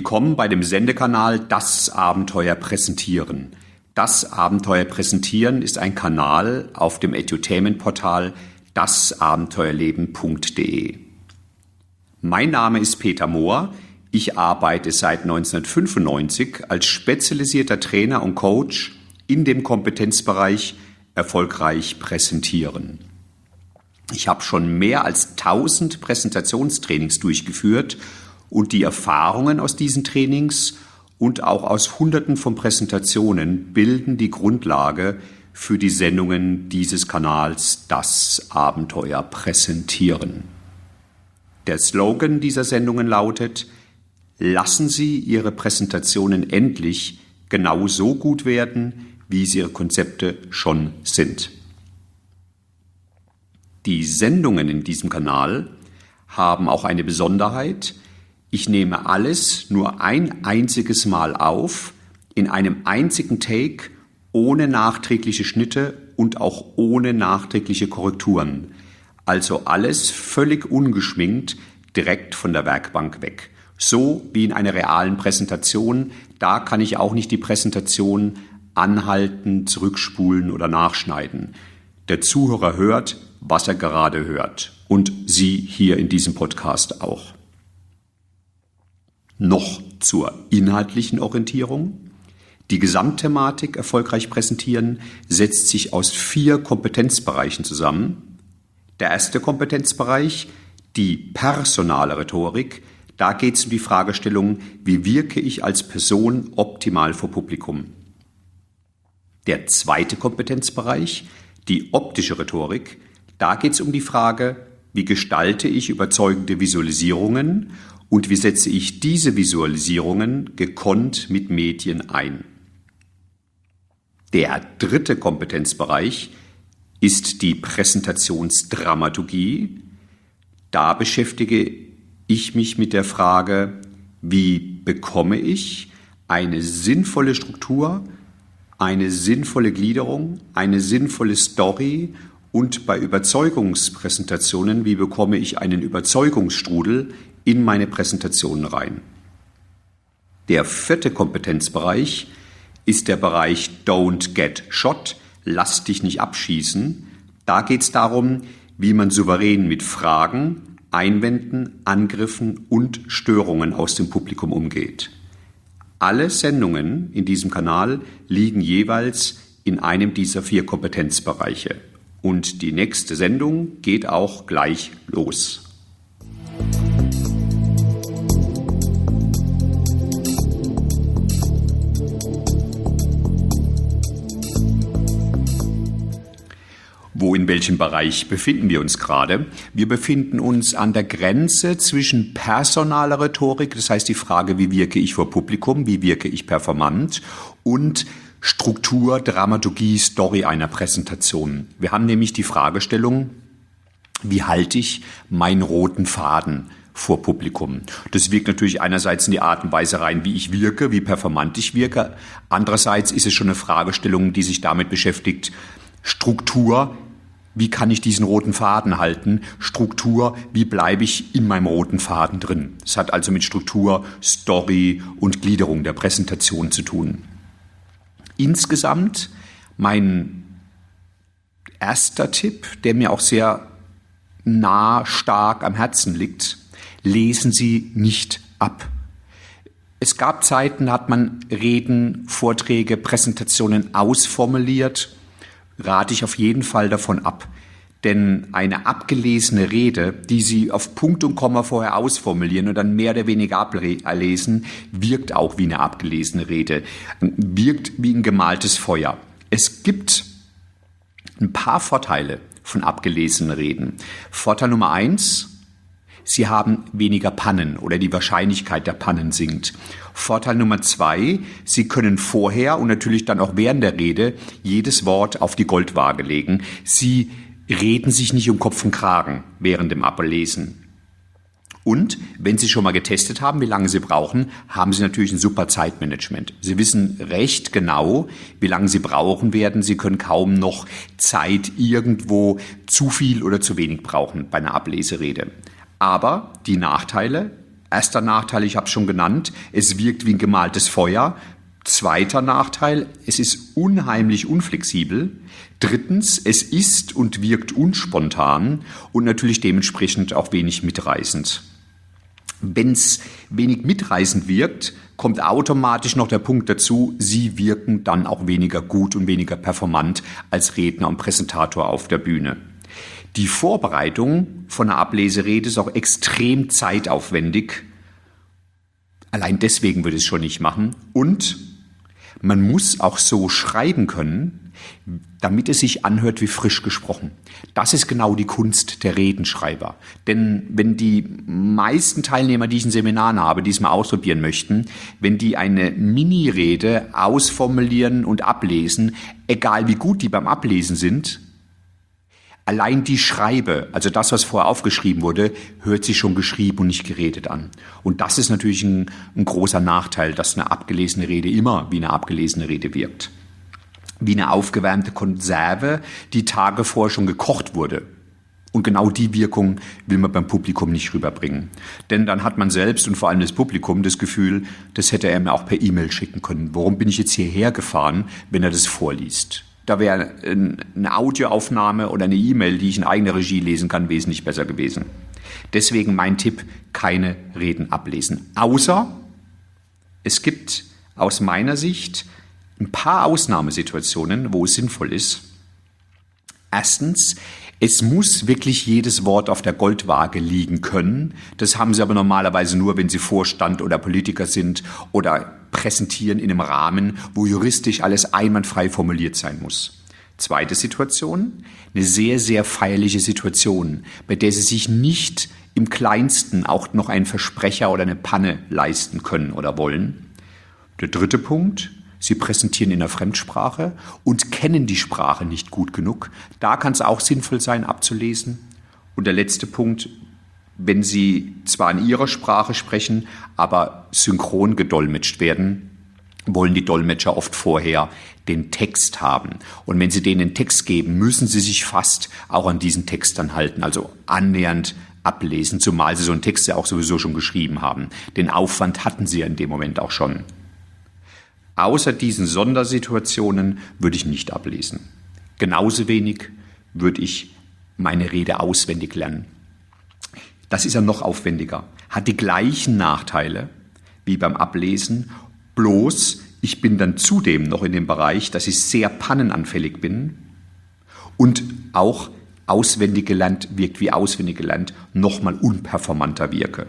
Willkommen bei dem Sendekanal Das Abenteuer Präsentieren. Das Abenteuer Präsentieren ist ein Kanal auf dem Edutainment-Portal dasabenteuerleben.de. Mein Name ist Peter Mohr. Ich arbeite seit 1995 als spezialisierter Trainer und Coach in dem Kompetenzbereich erfolgreich präsentieren. Ich habe schon mehr als 1000 Präsentationstrainings durchgeführt und die Erfahrungen aus diesen Trainings und auch aus Hunderten von Präsentationen bilden die Grundlage für die Sendungen dieses Kanals Das Abenteuer Präsentieren. Der Slogan dieser Sendungen lautet: Lassen Sie Ihre Präsentationen endlich genau so gut werden, wie sie Ihre Konzepte schon sind. Die Sendungen in diesem Kanal haben auch eine Besonderheit. Ich nehme alles nur ein einziges Mal auf, in einem einzigen Take, ohne nachträgliche Schnitte und auch ohne nachträgliche Korrekturen. Also alles völlig ungeschminkt, direkt von der Werkbank weg. So wie in einer realen Präsentation, da kann ich auch nicht die Präsentation anhalten, zurückspulen oder nachschneiden. Der Zuhörer hört, was er gerade hört. Und Sie hier in diesem Podcast auch. Noch zur inhaltlichen Orientierung. Die Gesamtthematik erfolgreich präsentieren setzt sich aus 4 Kompetenzbereichen zusammen. Der erste Kompetenzbereich, die personale Rhetorik. Da geht es um die Fragestellung, wie wirke ich als Person optimal vor Publikum. Der zweite Kompetenzbereich, die optische Rhetorik. Da geht es um die Frage, wie gestalte ich überzeugende Visualisierungen und wie setze ich diese Visualisierungen gekonnt mit Medien ein. Der dritte Kompetenzbereich ist die Präsentationsdramaturgie. Da beschäftige ich mich mit der Frage, wie bekomme ich eine sinnvolle Struktur, eine sinnvolle Gliederung, eine sinnvolle Story und bei Überzeugungspräsentationen, wie bekomme ich einen Überzeugungsstrudel in meine Präsentationen rein. Der vierte Kompetenzbereich ist der Bereich Don't Get Shot, lass dich nicht abschießen. Da geht es darum, wie man souverän mit Fragen, Einwänden, Angriffen und Störungen aus dem Publikum umgeht. Alle Sendungen in diesem Kanal liegen jeweils in einem dieser 4 Kompetenzbereiche. Und die nächste Sendung geht auch gleich los. Wo, in welchem Bereich befinden wir uns gerade? Wir befinden uns an der Grenze zwischen personaler Rhetorik, das heißt die Frage, wie wirke ich vor Publikum, wie wirke ich performant, und Struktur, Dramaturgie, Story einer Präsentation. Wir haben nämlich die Fragestellung, wie halte ich meinen roten Faden vor Publikum? Das wirkt natürlich einerseits in die Art und Weise rein, wie ich wirke, wie performant ich wirke. Andererseits ist es schon eine Fragestellung, die sich damit beschäftigt, Struktur, wie kann ich diesen roten Faden halten? Struktur, wie bleibe ich in meinem roten Faden drin? Es hat also mit Struktur, Story und Gliederung der Präsentation zu tun. Insgesamt mein erster Tipp, der mir auch sehr stark am Herzen liegt: Lesen Sie nicht ab. Es gab Zeiten, da hat man Reden, Vorträge, Präsentationen ausformuliert. Rate ich auf jeden Fall davon ab. Denn eine abgelesene Rede, die Sie auf Punkt und Komma vorher ausformulieren und dann mehr oder weniger ablesen, wirkt auch wie eine abgelesene Rede, wirkt wie ein gemaltes Feuer. Es gibt ein paar Vorteile von abgelesenen Reden. Vorteil Nummer 1, Sie haben weniger Pannen oder die Wahrscheinlichkeit der Pannen sinkt. Vorteil Nummer 2, Sie können vorher und natürlich dann auch während der Rede jedes Wort auf die Goldwaage legen. Sie reden sich nicht um Kopf und Kragen während dem Ablesen. Und wenn Sie schon mal getestet haben, wie lange Sie brauchen, haben Sie natürlich ein super Zeitmanagement. Sie wissen recht genau, wie lange Sie brauchen werden. Sie können kaum noch Zeit irgendwo zu viel oder zu wenig brauchen bei einer Ableserede. Aber die Nachteile, Erster Nachteil, ich habe es schon genannt, es wirkt wie ein gemaltes Feuer. Zweiter Nachteil, es ist unheimlich unflexibel. Drittens, es ist und wirkt unspontan und natürlich dementsprechend auch wenig mitreißend. Wenn es wenig mitreißend wirkt, kommt automatisch noch der Punkt dazu, Sie wirken dann auch weniger gut und weniger performant als Redner und Präsentator auf der Bühne. Die Vorbereitung von einer Ableserede ist auch extrem zeitaufwendig. Allein deswegen würde ich es schon nicht machen. Und man muss auch so schreiben können, damit es sich anhört wie frisch gesprochen. Das ist genau die Kunst der Redenschreiber. Denn wenn die meisten Teilnehmer, die ich in Seminaren habe, die es mal ausprobieren möchten, wenn die eine Mini-Rede ausformulieren und ablesen, egal wie gut die beim Ablesen sind, allein die Schreibe, also das, was vorher aufgeschrieben wurde, hört sich schon geschrieben und nicht geredet an. Und das ist natürlich ein großer Nachteil, dass eine abgelesene Rede immer wie eine abgelesene Rede wirkt. Wie eine aufgewärmte Konserve, die Tage vorher schon gekocht wurde. Und genau die Wirkung will man beim Publikum nicht rüberbringen. Denn dann hat man selbst und vor allem das Publikum das Gefühl, das hätte er mir auch per E-Mail schicken können. Warum bin ich jetzt hierher gefahren, wenn er das vorliest? Da wäre eine Audioaufnahme oder eine E-Mail, die ich in eigener Regie lesen kann, wesentlich besser gewesen. Deswegen mein Tipp, keine Reden ablesen. Außer es gibt aus meiner Sicht ein paar Ausnahmesituationen, wo es sinnvoll ist. Erstens, es muss wirklich jedes Wort auf der Goldwaage liegen können. Das haben Sie aber normalerweise nur, wenn Sie Vorstand oder Politiker sind oder präsentieren in einem Rahmen, wo juristisch alles einwandfrei formuliert sein muss. Zweite Situation, eine sehr, sehr feierliche Situation, bei der Sie sich nicht im Kleinsten auch noch einen Versprecher oder eine Panne leisten können oder wollen. Der dritte Punkt, Sie präsentieren in der Fremdsprache und kennen die Sprache nicht gut genug. Da kann es auch sinnvoll sein, abzulesen. Und der letzte Punkt, wenn Sie zwar in Ihrer Sprache sprechen, aber synchron gedolmetscht werden, wollen die Dolmetscher oft vorher den Text haben. Und wenn Sie denen den Text geben, müssen Sie sich fast auch an diesen Text dann halten, also annähernd ablesen, zumal Sie so einen Text ja auch sowieso schon geschrieben haben. Den Aufwand hatten Sie ja in dem Moment auch schon. Außer diesen Sondersituationen würde ich nicht ablesen. Genauso wenig würde ich meine Rede auswendig lernen. Das ist ja noch aufwendiger, hat die gleichen Nachteile wie beim Ablesen, bloß ich bin dann zudem noch in dem Bereich, dass ich sehr pannenanfällig bin und auch auswendig gelernt wirkt wie auswendig gelernt, nochmal unperformanter wirke.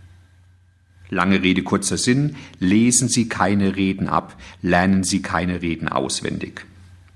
Lange Rede, kurzer Sinn, lesen Sie keine Reden ab, lernen Sie keine Reden auswendig.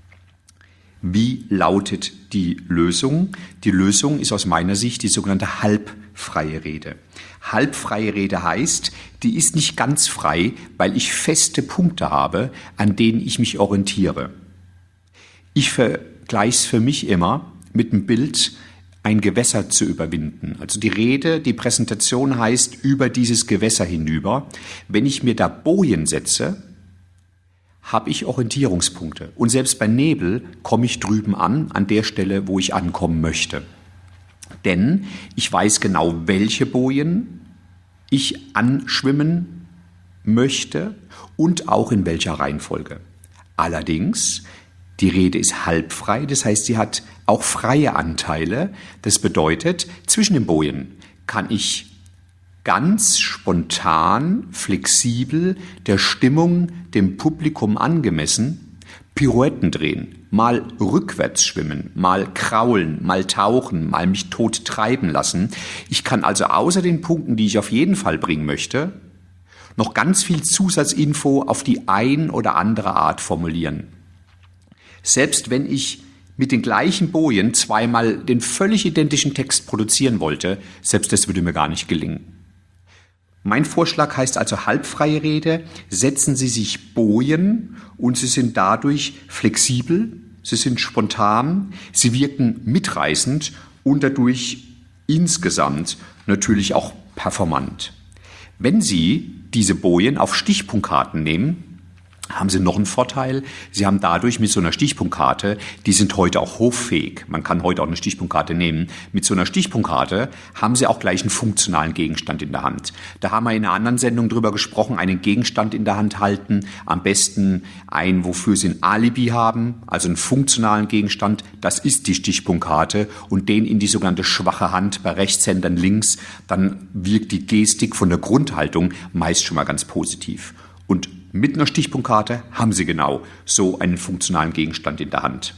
Wie lautet die Lösung? Die Lösung ist aus meiner Sicht die sogenannte halbfreie Rede. Halbfreie Rede heißt, die ist nicht ganz frei, weil ich feste Punkte habe, an denen ich mich orientiere. Ich vergleiche es für mich immer mit einem Bild, ein Gewässer zu überwinden. Also die Rede, die Präsentation heißt über dieses Gewässer hinüber. Wenn ich mir da Bojen setze, habe ich Orientierungspunkte. Und selbst bei Nebel komme ich drüben an der Stelle, wo ich ankommen möchte. Denn ich weiß genau, welche Bojen ich anschwimmen möchte und auch in welcher Reihenfolge. Allerdings, die Rede ist halbfrei, das heißt, sie hat auch freie Anteile. Das bedeutet, zwischen den Bojen kann ich ganz spontan, flexibel, der Stimmung, dem Publikum angemessen, Pirouetten drehen, mal rückwärts schwimmen, mal kraulen, mal tauchen, mal mich tot treiben lassen. Ich kann also außer den Punkten, die ich auf jeden Fall bringen möchte, noch ganz viel Zusatzinfo auf die ein oder andere Art formulieren. Selbst wenn ich mit den gleichen Bojen zweimal den völlig identischen Text produzieren wollte, selbst das würde mir gar nicht gelingen. Mein Vorschlag heißt also halbfreie Rede, setzen Sie sich Bojen und Sie sind dadurch flexibel, Sie sind spontan, Sie wirken mitreißend und dadurch insgesamt natürlich auch performant. Wenn Sie diese Bojen auf Stichpunktkarten nehmen, haben Sie noch einen Vorteil. Sie haben dadurch mit so einer Stichpunktkarte, die sind heute auch hoffähig. Man kann heute auch eine Stichpunktkarte nehmen. Mit so einer Stichpunktkarte haben Sie auch gleich einen funktionalen Gegenstand in der Hand. Da haben wir in einer anderen Sendung drüber gesprochen, einen Gegenstand in der Hand halten. Am besten einen, wofür Sie ein Alibi haben, also einen funktionalen Gegenstand. Das ist die Stichpunktkarte und den in die sogenannte schwache Hand bei Rechtshändern links. Dann wirkt die Gestik von der Grundhaltung meist schon mal ganz positiv. Und mit einer Stichpunktkarte haben Sie genau so einen funktionalen Gegenstand in der Hand.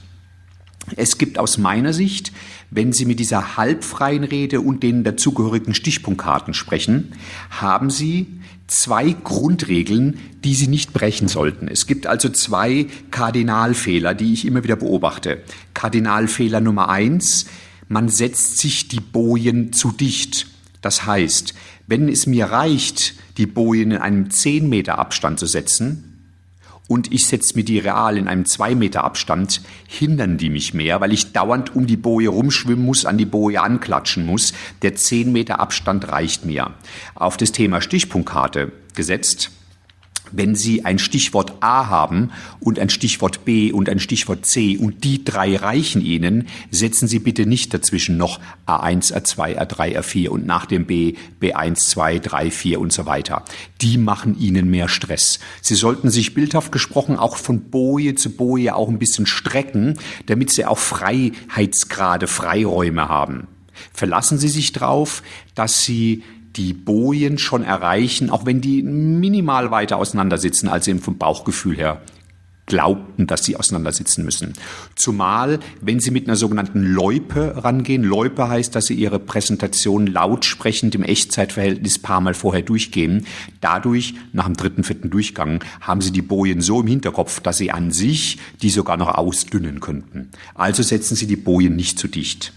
Es gibt aus meiner Sicht, wenn Sie mit dieser halbfreien Rede und den dazugehörigen Stichpunktkarten sprechen, haben Sie 2 Grundregeln, die Sie nicht brechen sollten. Es gibt also 2 Kardinalfehler, die ich immer wieder beobachte. Kardinalfehler Nummer 1, man setzt sich die Bojen zu dicht. Das heißt, wenn es mir reicht, die Bojen in einem 10 Meter Abstand zu setzen und ich setze mir die real in einem 2 Meter Abstand, hindern die mich mehr, weil ich dauernd um die Boje rumschwimmen muss, an die Boje anklatschen muss. Der 10 Meter Abstand reicht mir. Auf das Thema Stichpunktkarte gesetzt. Wenn Sie ein Stichwort A haben und ein Stichwort B und ein Stichwort C und die 3 reichen Ihnen, setzen Sie bitte nicht dazwischen noch A1, A2, A3, A4 und nach dem B, B1, 2, 3, 4 und so weiter. Die machen Ihnen mehr Stress. Sie sollten sich bildhaft gesprochen auch von Boje zu Boje auch ein bisschen strecken, damit Sie auch Freiheitsgrade, Freiräume haben. Verlassen Sie sich drauf, dass Sie die Bojen schon erreichen, auch wenn die minimal weiter auseinandersitzen, als sie vom Bauchgefühl her glaubten, dass sie auseinandersitzen müssen. Zumal, wenn Sie mit einer sogenannten Loipe rangehen. Loipe heißt, dass Sie Ihre Präsentation lautsprechend im Echtzeitverhältnis ein paar Mal vorher durchgehen. Dadurch, nach dem 3., 4. Durchgang, haben Sie die Bojen so im Hinterkopf, dass Sie an sich die sogar noch ausdünnen könnten. Also setzen Sie die Bojen nicht zu dicht.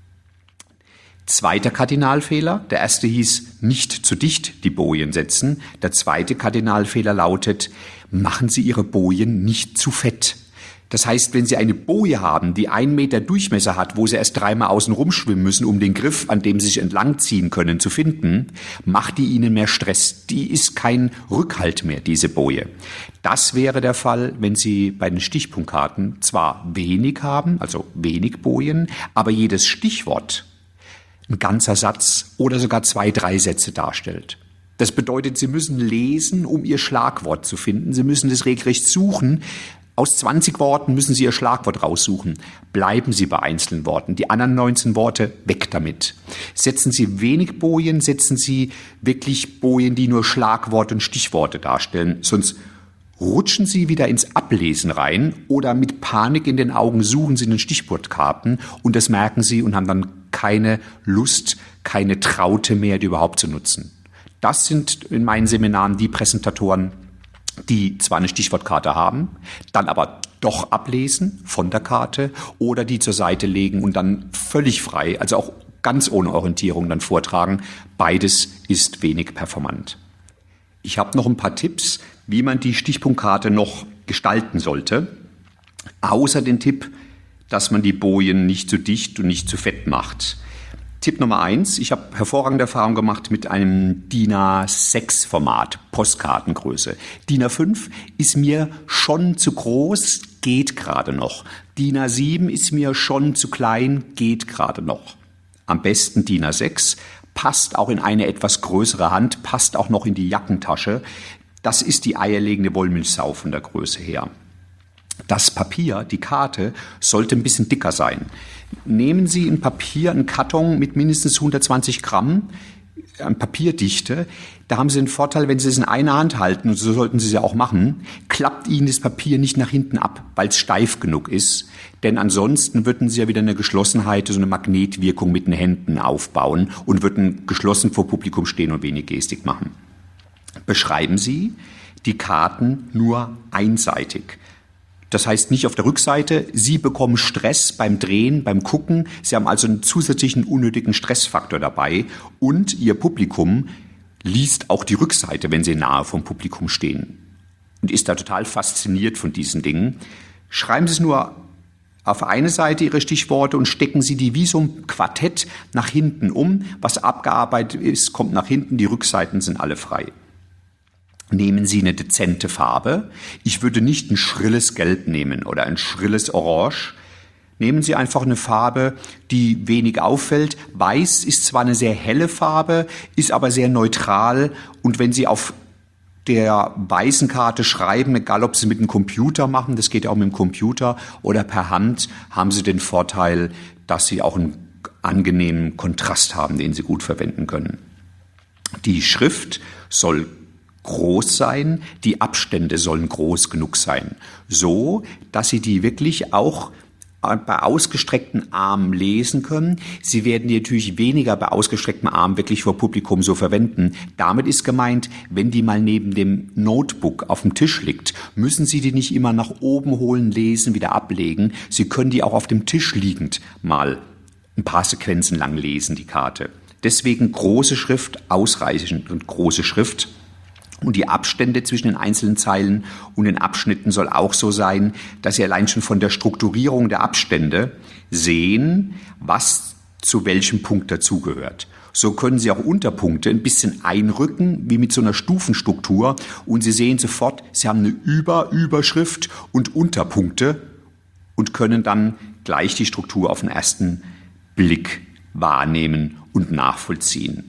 Zweiter Kardinalfehler, der erste hieß, nicht zu dicht die Bojen setzen. Der zweite Kardinalfehler lautet, machen Sie Ihre Bojen nicht zu fett. Das heißt, wenn Sie eine Boje haben, die 1 Meter Durchmesser hat, wo Sie erst 3-mal außen rumschwimmen müssen, um den Griff, an dem Sie sich entlangziehen können, zu finden, macht die Ihnen mehr Stress. Die ist kein Rückhalt mehr, diese Boje. Das wäre der Fall, wenn Sie bei den Stichpunktkarten zwar wenig haben, also wenig Bojen, aber jedes Stichwort ein ganzer Satz oder sogar 2, 3 Sätze darstellt. Das bedeutet, Sie müssen lesen, um Ihr Schlagwort zu finden. Sie müssen das regelrecht suchen. Aus 20 Worten müssen Sie Ihr Schlagwort raussuchen. Bleiben Sie bei einzelnen Worten. Die anderen 19 Worte, weg damit. Setzen Sie wenig Bojen, setzen Sie wirklich Bojen, die nur Schlagworte und Stichworte darstellen. Sonst rutschen Sie wieder ins Ablesen rein oder mit Panik in den Augen suchen Sie den Stichwortkarten und das merken Sie und haben dann keine Lust, keine Traute mehr, die überhaupt zu nutzen. Das sind in meinen Seminaren die Präsentatoren, die zwar eine Stichwortkarte haben, dann aber doch ablesen von der Karte oder die zur Seite legen und dann völlig frei, also auch ganz ohne Orientierung dann vortragen. Beides ist wenig performant. Ich habe noch ein paar Tipps, wie man die Stichpunktkarte noch gestalten sollte, außer den Tipp, dass man die Bojen nicht zu dicht und nicht zu fett macht. Tipp Nummer 1, ich habe hervorragende Erfahrung gemacht mit einem DIN A6 Format, Postkartengröße. DIN A5 ist mir schon zu groß, geht gerade noch. DIN A7 ist mir schon zu klein, geht gerade noch. Am besten DIN A6, passt auch in eine etwas größere Hand, passt auch noch in die Jackentasche. Das ist die eierlegende Wollmilchsau von der Größe her. Das Papier, die Karte, sollte ein bisschen dicker sein. Nehmen Sie ein Papier, einen Karton mit mindestens 120 Gramm an Papierdichte. Da haben Sie den Vorteil, wenn Sie es in einer Hand halten, und so sollten Sie es ja auch machen, klappt Ihnen das Papier nicht nach hinten ab, weil es steif genug ist. Denn ansonsten würden Sie ja wieder eine Geschlossenheit, so eine Magnetwirkung mit den Händen aufbauen und würden geschlossen vor Publikum stehen und wenig Gestik machen. Beschreiben Sie die Karten nur einseitig. Das heißt nicht auf der Rückseite, Sie bekommen Stress beim Drehen, beim Gucken. Sie haben also einen zusätzlichen unnötigen Stressfaktor dabei und Ihr Publikum liest auch die Rückseite, wenn Sie nahe vom Publikum stehen und ist da total fasziniert von diesen Dingen. Schreiben Sie es nur auf eine Seite Ihre Stichworte und stecken Sie die wie so ein Quartett nach hinten um. Was abgearbeitet ist, kommt nach hinten, die Rückseiten sind alle frei. Nehmen Sie eine dezente Farbe. Ich würde nicht ein schrilles Gelb nehmen oder ein schrilles Orange. Nehmen Sie einfach eine Farbe, die wenig auffällt. Weiß ist zwar eine sehr helle Farbe, ist aber sehr neutral. Und wenn Sie auf der weißen Karte schreiben, egal ob Sie mit einem Computer machen, das geht ja auch mit dem Computer, oder per Hand, haben Sie den Vorteil, dass Sie auch einen angenehmen Kontrast haben, den Sie gut verwenden können. Die Schrift soll groß sein, die Abstände sollen groß genug sein, so dass Sie die wirklich auch bei ausgestreckten Armen lesen können. Sie werden die natürlich weniger bei ausgestreckten Armen wirklich vor Publikum so verwenden. Damit ist gemeint, wenn die mal neben dem Notebook auf dem Tisch liegt, müssen Sie die nicht immer nach oben holen, lesen, wieder ablegen. Sie können die auch auf dem Tisch liegend mal ein paar Sequenzen lang lesen, die Karte. Deswegen große Schrift, ausreichend und große Schrift. Und die Abstände zwischen den einzelnen Zeilen und den Abschnitten soll auch so sein, dass Sie allein schon von der Strukturierung der Abstände sehen, was zu welchem Punkt dazugehört. So können Sie auch Unterpunkte ein bisschen einrücken, wie mit so einer Stufenstruktur. Und Sie sehen sofort, Sie haben eine Überschrift und Unterpunkte und können dann gleich die Struktur auf den ersten Blick wahrnehmen und nachvollziehen.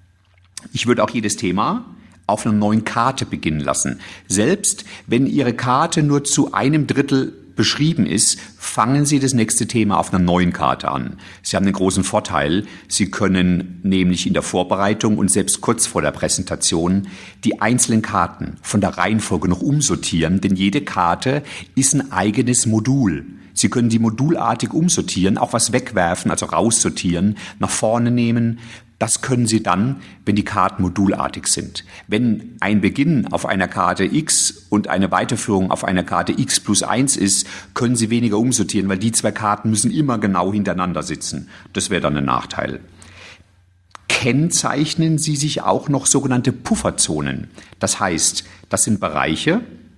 Ich würde auch jedes Thema auf einer neuen Karte beginnen lassen. Selbst wenn Ihre Karte nur zu 1/3 beschrieben ist, fangen Sie das nächste Thema auf einer neuen Karte an. Sie haben den großen Vorteil, Sie können nämlich in der Vorbereitung und selbst kurz vor der Präsentation die einzelnen Karten von der Reihenfolge noch umsortieren, denn jede Karte ist ein eigenes Modul. Sie können die modulartig umsortieren, auch was wegwerfen, also raussortieren, nach vorne nehmen. Das können Sie dann, wenn die Karten modulartig sind. Wenn ein Beginn auf einer Karte X und eine Weiterführung auf einer Karte X+1 ist, können Sie weniger umsortieren, weil die zwei Karten müssen immer genau hintereinander sitzen. Das wäre dann ein Nachteil. Kennzeichnen Sie sich auch noch sogenannte Pufferzonen. Das heißt, das sind Bereiche,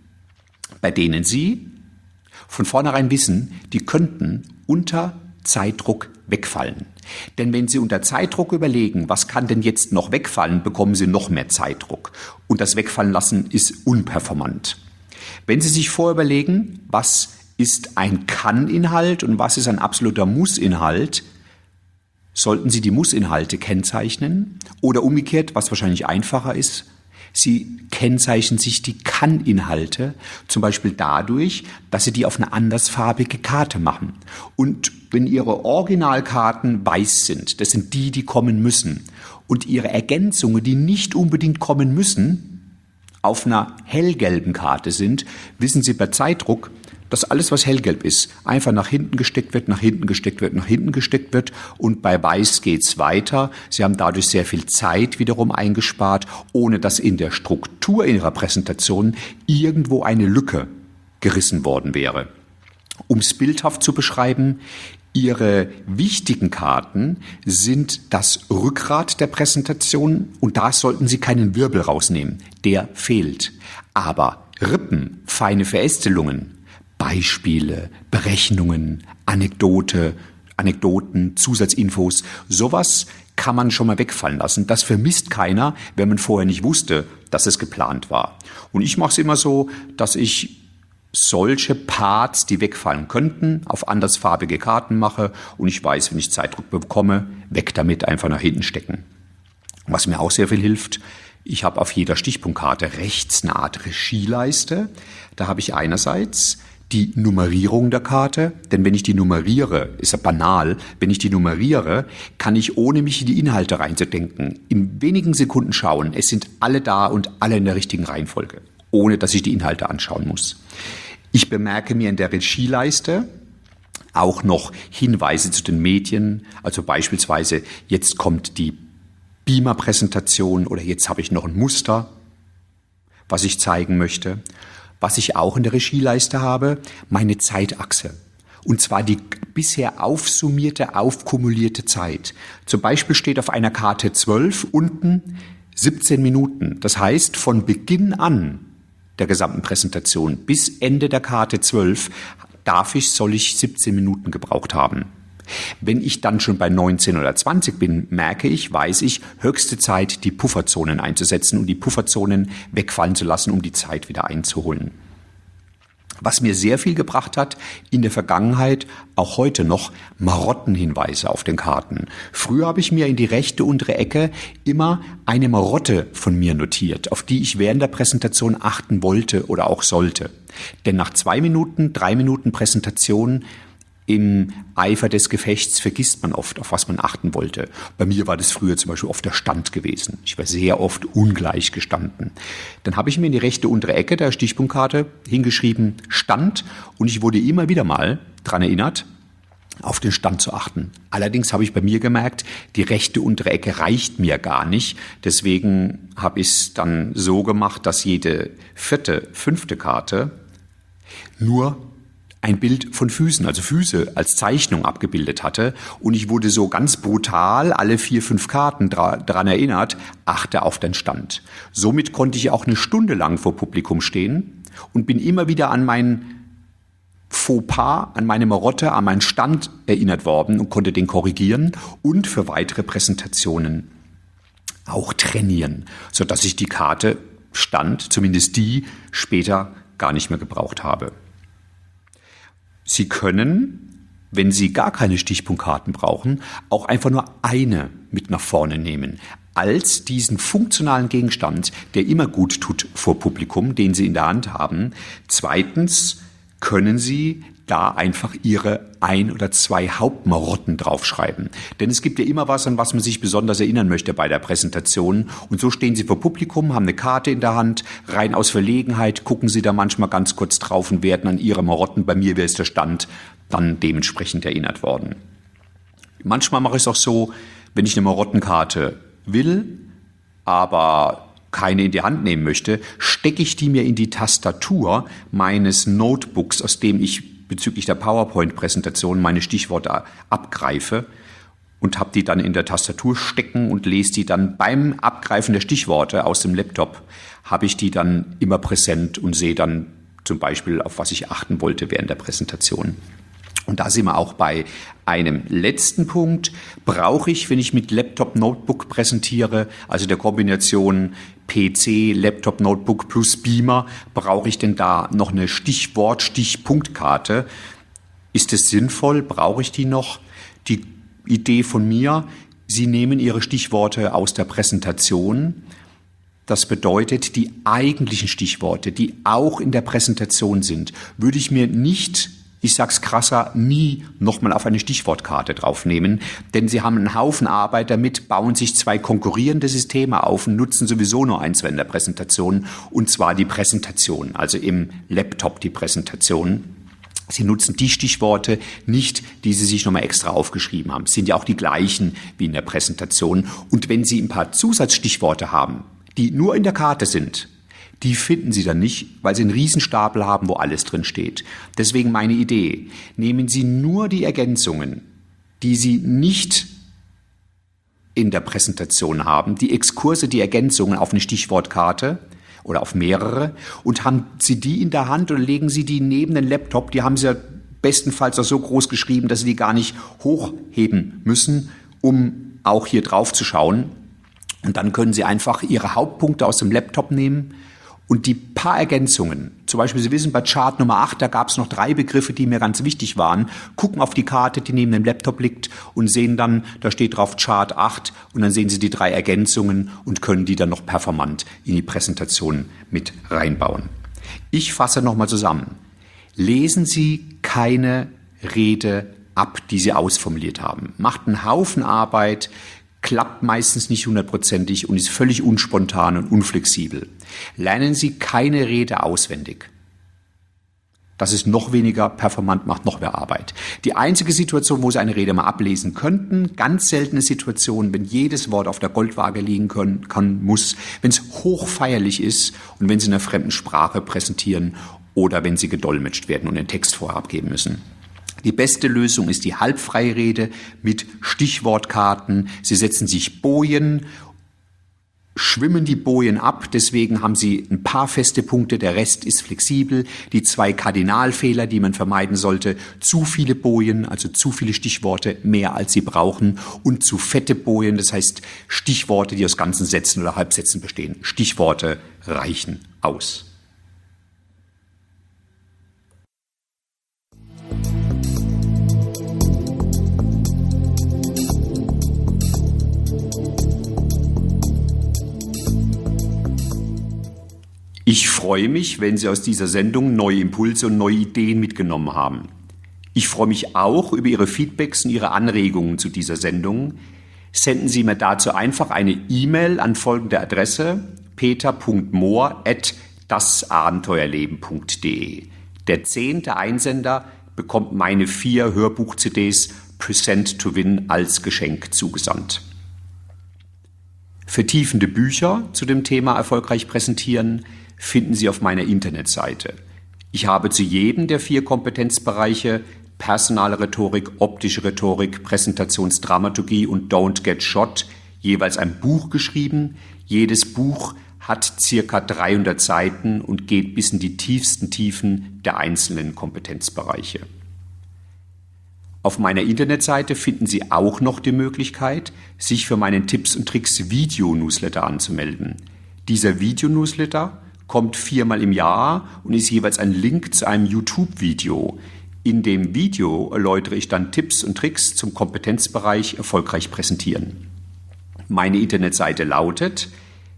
bei denen Sie von vornherein wissen, die könnten unter Zeitdruck wegfallen. Denn wenn Sie unter Zeitdruck überlegen, was kann denn jetzt noch wegfallen, bekommen Sie noch mehr Zeitdruck. Und das Wegfallen lassen ist unperformant. Wenn Sie sich vorüberlegen, was ist ein Kann-Inhalt und was ist ein absoluter Muss-Inhalt, sollten Sie die Muss-Inhalte kennzeichnen oder umgekehrt, was wahrscheinlich einfacher ist, Sie kennzeichnen sich die Kann-Inhalte, zum Beispiel dadurch, dass Sie die auf eine andersfarbige Karte machen. Und wenn Ihre Originalkarten weiß sind, das sind die, die kommen müssen, und Ihre Ergänzungen, die nicht unbedingt kommen müssen, auf einer hellgelben Karte sind, wissen Sie bei Zeitdruck, dass alles, was hellgelb ist, einfach nach hinten gesteckt wird, nach hinten gesteckt wird, nach hinten gesteckt wird und bei Weiß geht's weiter. Sie haben dadurch sehr viel Zeit wiederum eingespart, ohne dass in der Struktur Ihrer Präsentation irgendwo eine Lücke gerissen worden wäre. Um es bildhaft zu beschreiben, Ihre wichtigen Karten sind das Rückgrat der Präsentation und da sollten Sie keinen Wirbel rausnehmen. Der fehlt. Aber Rippen, feine Verästelungen, Beispiele, Berechnungen, Anekdoten, Zusatzinfos, sowas kann man schon mal wegfallen lassen. Das vermisst keiner, wenn man vorher nicht wusste, dass es geplant war. Und ich mache es immer so, dass ich solche Parts, die wegfallen könnten, auf andersfarbige Karten mache und ich weiß, wenn ich Zeitdruck bekomme, weg damit, einfach nach hinten stecken. Was mir auch sehr viel hilft, ich habe auf jeder Stichpunktkarte rechts eine Art Regieleiste. Da habe ich einerseits die Nummerierung der Karte, denn wenn ich die nummeriere, ist ja banal, wenn ich die nummeriere, kann ich, ohne mich in die Inhalte reinzudenken, in wenigen Sekunden schauen, es sind alle da und alle in der richtigen Reihenfolge, ohne dass ich die Inhalte anschauen muss. Ich bemerke mir in der Regieleiste auch noch Hinweise zu den Medien, also beispielsweise, jetzt kommt die Beamer-Präsentation oder jetzt habe ich noch ein Muster, was ich zeigen möchte. Was ich auch in der Regieleiste habe, meine Zeitachse. Und zwar die bisher aufsummierte, aufkumulierte Zeit. Zum Beispiel steht auf einer Karte 12 unten 17 Minuten. Das heißt, von Beginn an der gesamten Präsentation bis Ende der Karte 12 soll ich 17 Minuten gebraucht haben. Wenn ich dann schon bei 19 oder 20 bin, weiß ich, höchste Zeit, die Pufferzonen einzusetzen und die Pufferzonen wegfallen zu lassen, um die Zeit wieder einzuholen. Was mir sehr viel gebracht hat, in der Vergangenheit, auch heute noch, Marottenhinweise auf den Karten. Früher habe ich mir in die rechte untere Ecke immer eine Marotte von mir notiert, auf die ich während der Präsentation achten wollte oder auch sollte. Denn nach 2 Minuten, 3 Minuten Präsentation im Eifer des Gefechts vergisst man oft, auf was man achten wollte. Bei mir war das früher zum Beispiel oft der Stand gewesen. Ich war sehr oft ungleich gestanden. Dann habe ich mir in die rechte untere Ecke der Stichpunktkarte hingeschrieben Stand und ich wurde immer wieder mal daran erinnert, auf den Stand zu achten. Allerdings habe ich bei mir gemerkt, die rechte untere Ecke reicht mir gar nicht. Deswegen habe ich es dann so gemacht, dass jede 4., 5. Karte nur ein Bild von Füßen, also Füße als Zeichnung abgebildet hatte. Und ich wurde so ganz brutal alle 4, 5 Karten daran erinnert, achte auf den Stand. Somit konnte ich auch eine Stunde lang vor Publikum stehen und bin immer wieder an mein Fauxpas, an meine Marotte, an meinen Stand erinnert worden und konnte den korrigieren und für weitere Präsentationen auch trainieren, sodass ich die Karte Stand, zumindest die, später gar nicht mehr gebraucht habe. Sie können, wenn Sie gar keine Stichpunktkarten brauchen, auch einfach nur eine mit nach vorne nehmen, als diesen funktionalen Gegenstand, der immer gut tut vor Publikum, den Sie in der Hand haben. Zweitens können Sie da einfach Ihre 1 oder 2 Hauptmarotten draufschreiben. Denn es gibt ja immer was, an was man sich besonders erinnern möchte bei der Präsentation. Und so stehen Sie vor Publikum, haben eine Karte in der Hand, rein aus Verlegenheit, gucken Sie da manchmal ganz kurz drauf und werden an Ihre Marotten, bei mir wäre es der Stand, dann dementsprechend erinnert worden. Manchmal mache ich es auch so, wenn ich eine Marottenkarte will, aber keine in die Hand nehmen möchte, stecke ich die mir in die Tastatur meines Notebooks, aus dem ich bezüglich der PowerPoint-Präsentation meine Stichworte abgreife und habe die dann in der Tastatur stecken und lese die dann beim Abgreifen der Stichworte aus dem Laptop, habe ich die dann immer präsent und sehe dann zum Beispiel, auf was ich achten wollte während der Präsentation. Und da sind wir auch bei einem letzten Punkt. Brauche ich, wenn ich mit Laptop, Notebook präsentiere, also der Kombination PC, Laptop, Notebook plus Beamer, brauche ich denn da noch eine Stichpunktskarte? Ist es sinnvoll? Brauche ich die noch? Die Idee von mir, Sie nehmen Ihre Stichworte aus der Präsentation. Das bedeutet, die eigentlichen Stichworte, die auch in der Präsentation sind, würde ich mir nicht, ich sag's krasser, nie nochmal auf eine Stichwortkarte draufnehmen, denn Sie haben einen Haufen Arbeit damit, bauen sich 2 konkurrierende Systeme auf und nutzen sowieso nur eins in der Präsentation, und zwar die Präsentation, also im Laptop die Präsentation. Sie nutzen die Stichworte nicht, die Sie sich nochmal extra aufgeschrieben haben. Es sind ja auch die gleichen wie in der Präsentation. Und wenn Sie ein paar Zusatzstichworte haben, die nur in der Karte sind, die finden Sie dann nicht, weil Sie einen Riesenstapel haben, wo alles drin steht. Deswegen meine Idee, nehmen Sie nur die Ergänzungen, die Sie nicht in der Präsentation haben, die Exkurse, die Ergänzungen auf eine Stichwortkarte oder auf mehrere, und haben Sie die in der Hand oder legen Sie die neben den Laptop, die haben Sie ja bestenfalls auch so groß geschrieben, dass Sie die gar nicht hochheben müssen, um auch hier drauf zu schauen. Und dann können Sie einfach Ihre Hauptpunkte aus dem Laptop nehmen und die paar Ergänzungen, zum Beispiel, Sie wissen, bei Chart Nummer 8, da gab es noch 3 Begriffe, die mir ganz wichtig waren, gucken auf die Karte, die neben dem Laptop liegt, und sehen dann, da steht drauf Chart 8, und dann sehen Sie die 3 Ergänzungen und können die dann noch performant in die Präsentation mit reinbauen. Ich fasse nochmal zusammen. Lesen Sie keine Rede ab, die Sie ausformuliert haben. Macht einen Haufen Arbeit, klappt meistens nicht 100%ig und ist völlig unspontan und unflexibel. Lernen Sie keine Rede auswendig. Das ist noch weniger performant, macht noch mehr Arbeit. Die einzige Situation, wo Sie eine Rede mal ablesen könnten, ganz seltene Situation, wenn jedes Wort auf der Goldwaage liegen muss, wenn es hochfeierlich ist und wenn Sie in einer fremden Sprache präsentieren oder wenn Sie gedolmetscht werden und den Text vorher abgeben müssen. Die beste Lösung ist die halbfreie Rede mit Stichwortkarten. Sie setzen sich Bojen schwimmen die Bojen ab, deswegen haben Sie ein paar feste Punkte, der Rest ist flexibel. Die 2 Kardinalfehler, die man vermeiden sollte: zu viele Bojen, also zu viele Stichworte, mehr als Sie brauchen, und zu fette Bojen, das heißt Stichworte, die aus ganzen Sätzen oder Halbsätzen bestehen. Stichworte reichen aus. Ich freue mich, wenn Sie aus dieser Sendung neue Impulse und neue Ideen mitgenommen haben. Ich freue mich auch über Ihre Feedbacks und Ihre Anregungen zu dieser Sendung. Senden Sie mir dazu einfach eine E-Mail an folgende Adresse: peter.mohr@dasabenteuerleben.de. Der 10. Einsender bekommt meine 4 Hörbuch-CDs Present to Win als Geschenk zugesandt. Vertiefende Bücher zu dem Thema erfolgreich präsentieren finden Sie auf meiner Internetseite. Ich habe zu jedem der 4 Kompetenzbereiche Personale Rhetorik, optische Rhetorik, Präsentationsdramaturgie und Don't Get Shot jeweils ein Buch geschrieben. Jedes Buch hat circa 300 Seiten und geht bis in die tiefsten Tiefen der einzelnen Kompetenzbereiche. Auf meiner Internetseite finden Sie auch noch die Möglichkeit, sich für meinen Tipps und Tricks Video-Newsletter anzumelden. Dieser Video-Newsletter kommt 4-mal im Jahr und ist jeweils ein Link zu einem YouTube-Video. In dem Video erläutere ich dann Tipps und Tricks zum Kompetenzbereich erfolgreich präsentieren. Meine Internetseite lautet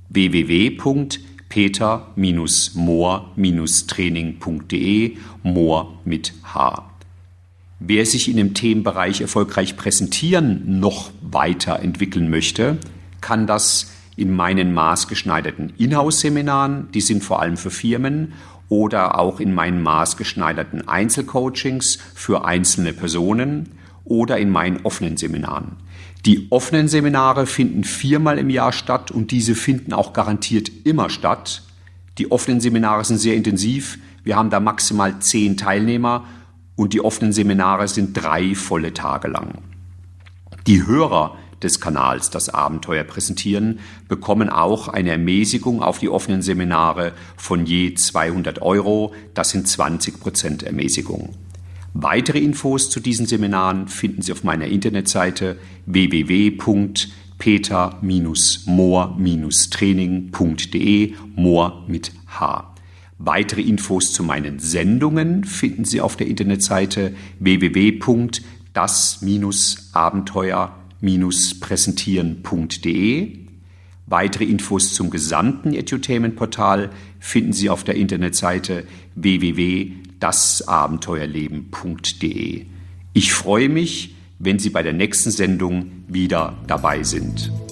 www.peter-mohr-training.de, Mohr mit H. Wer sich in dem Themenbereich erfolgreich präsentieren noch weiterentwickeln möchte, kann das in meinen maßgeschneiderten Inhouse-Seminaren, die sind vor allem für Firmen, oder auch in meinen maßgeschneiderten Einzelcoachings für einzelne Personen oder in meinen offenen Seminaren. Die offenen Seminare finden 4-mal im Jahr statt und diese finden auch garantiert immer statt. Die offenen Seminare sind sehr intensiv. Wir haben da maximal 10 Teilnehmer und die offenen Seminare sind 3 volle Tage lang. Die Hörer des Kanals Das Abenteuer präsentieren bekommen auch eine Ermäßigung auf die offenen Seminare von je 200 €. Das sind 20% Ermäßigung. Weitere Infos zu diesen Seminaren finden Sie auf meiner Internetseite www.peter-mohr-training.de, Mohr mit H. Weitere Infos zu meinen Sendungen finden Sie auf der Internetseite www.das-abenteuer-präsentieren.de. Weitere Infos zum gesamten Edutainment-Portal finden Sie auf der Internetseite www.dasabenteuerleben.de. Ich freue mich, wenn Sie bei der nächsten Sendung wieder dabei sind.